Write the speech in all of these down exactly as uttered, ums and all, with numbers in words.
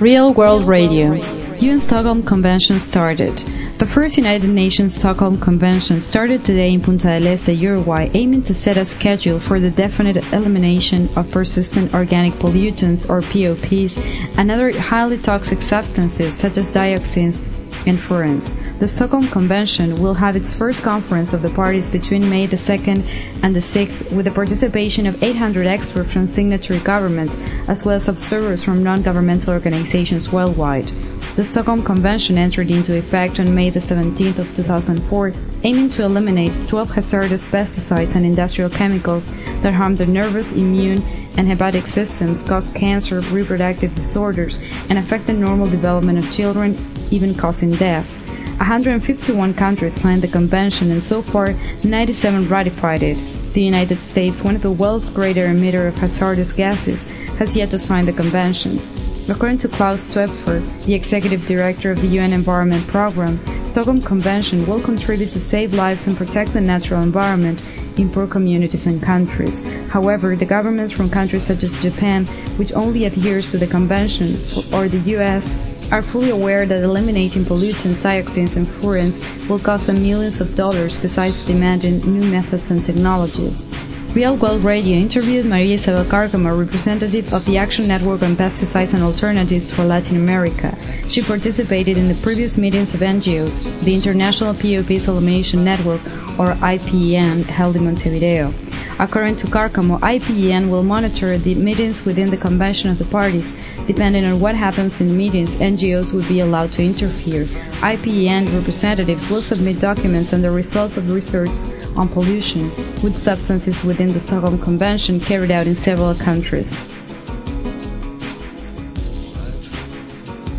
Real World Radio. U N Stockholm Convention started. The first United Nations Stockholm Convention started today in Punta del Este, Uruguay, aiming to set a schedule for the definite elimination of persistent organic pollutants, or P O Ps, and other highly toxic substances such as dioxins and furans. The Stockholm Convention will have its first conference of the parties between May the second and the sixth, with the participation of eight hundred experts from signatory governments, as well as observers from non-governmental organizations worldwide. The Stockholm Convention entered into effect on May the seventeenth of two thousand four, aiming to eliminate twelve hazardous pesticides and industrial chemicals that harm the nervous, immune, and hepatic systems, cause cancer, reproductive disorders, and affect the normal development of children, even causing death. one hundred fifty-one countries signed the convention, and so far ninety-seven ratified it. The United States, one of the world's greater emitter of hazardous gases, has yet to sign the convention. According to Klaus Töpfer, the executive director of the U N Environment Programme, Stockholm Convention will contribute to save lives and protect the natural environment in poor communities and countries. However, the governments from countries such as Japan, which only adheres to the convention, or the U S, are fully aware that eliminating pollutants, dioxins, and furans will cost them millions of dollars, besides demanding new methods and technologies. Real World Radio interviewed Maria Isabel Cárcamo, representative of the Action Network on Pesticides and Alternatives for Latin America. She participated in the previous meetings of N G Os, the International P O Ps Elimination Network, or I P E N, held in Montevideo. According to Cárcamo, I P E N will monitor the meetings within the convention of the parties. Depending on what happens in meetings, N G Os will be allowed to interfere. I P E N representatives will submit documents and the results of research on pollution with substances within the Stockholm Convention carried out in several countries.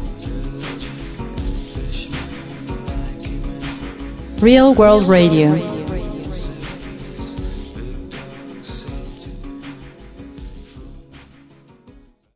Real World Radio.